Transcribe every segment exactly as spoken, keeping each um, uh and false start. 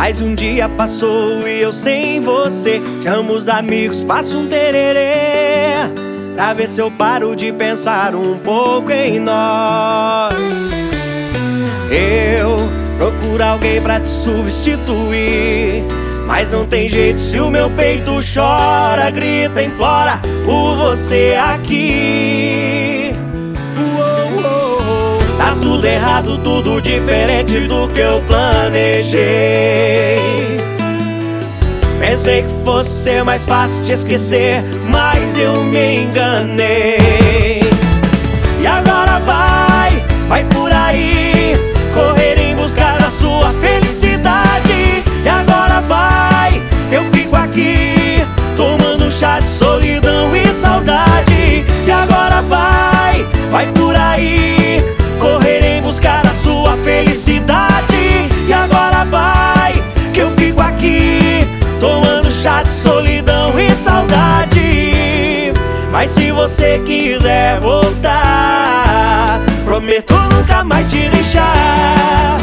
Mais um dia passou e eu sem você. Chamo os amigos, faço um tererê, pra ver se eu paro de pensar um pouco em nós. Eu procuro alguém pra te substituir, mas não tem jeito se o meu peito chora, grita, implora por você aqui. Uou, uou, uou. Tá tudo errado, tudo diferente do que eu planejei. Pensei que fosse ser mais fácil te esquecer, mas eu me enganei. E agora vai, vai por aí, correr em busca da sua felicidade. E agora vai, eu fico aqui, tomando um chá de solidão e saudade. E agora vai, vai por aí, correr em busca da sua felicidade. E agora vai, que eu fico aqui, tomando chá de solidão e saudade. Mas se você quiser voltar, prometo nunca mais te deixar.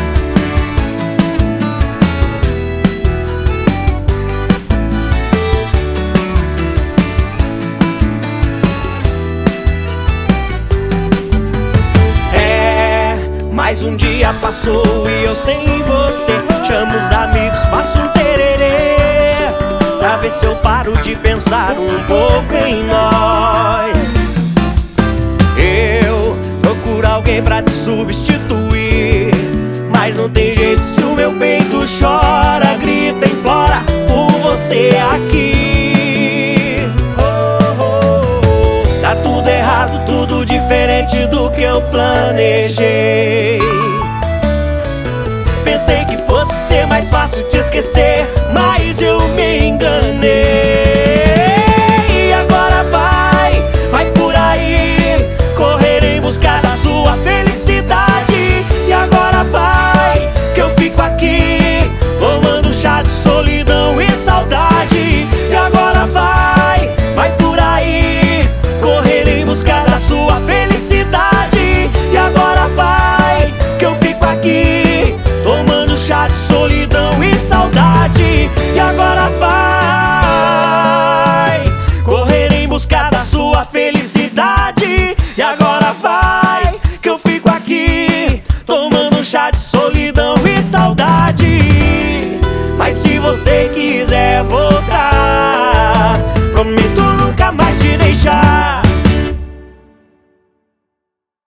É, mais um dia passou e eu sem você. Chamo os amigos, faço um tererê, pra ver se eu paro de pensar um pouco em nós. Eu procuro alguém pra te substituir, mas não tem jeito se o meu peito chora, grita, implora por você aqui. Oh, oh, oh. Tá tudo errado, tudo diferente do que eu planejei. Pensei que fosse ser mais fácil te esquecer, mas eu me enganei.